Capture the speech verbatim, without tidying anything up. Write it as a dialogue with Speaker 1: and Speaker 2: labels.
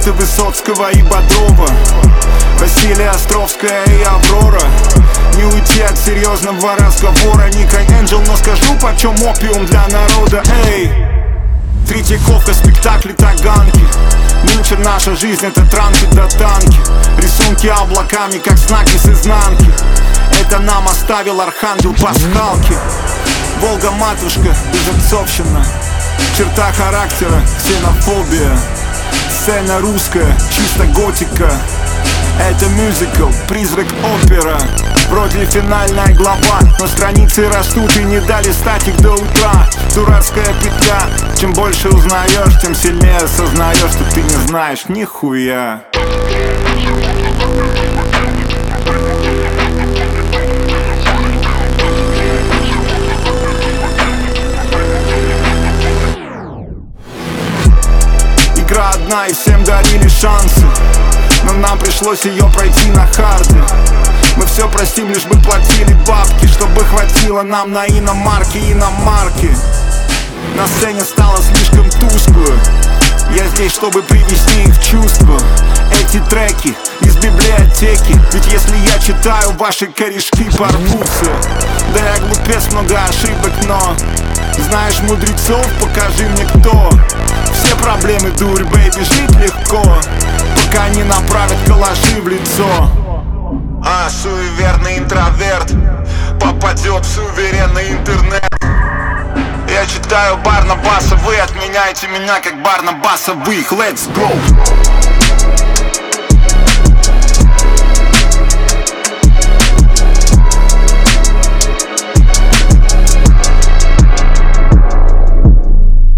Speaker 1: Цитаты Высоцкого и Бодрова, Василия Островская и Аврора. Не уйти от серьезного разговора, Ник Энджел, но скажу, почем опиум для народа. Эй, Третьяковка, спектакли, таганки. Нынче наша жизнь — это транки да танки. Рисунки облаками, как знаки с изнанки. Это нам оставил архангел пасхалки. Волга-матушка, безотцовщина. Черта характера, ксенофобия. Сцена русская, чисто готика. Это мюзикл, призрак опера. Вроде финальная глава, но страницы растут и не дали стать их до утра. Дурацкая петля. Чем больше узнаешь, тем сильнее осознаешь, что ты не знаешь нихуя. Игра одна и всем дарили шансы, но нам пришлось ее пройти на харде. Мы все простим, лишь бы платили бабки, чтобы хватило нам на иномарки, иномарки. На сцене стало слишком тускло. Я здесь, чтобы привести их в чувство. Эти треки из библиотеки. Ведь если я читаю, ваши корешки порвутся. Да я глупец, много ошибок, но знаешь мудрецов, покажи мне кто. Все проблемы, дурь, бэйби, жить легко, пока не направят калаши в лицо. А суеверный интроверт попадет в суверенный интернет. Я читаю Барнабаса, вы отменяете меня как Барнабаса, вы их. Let's go!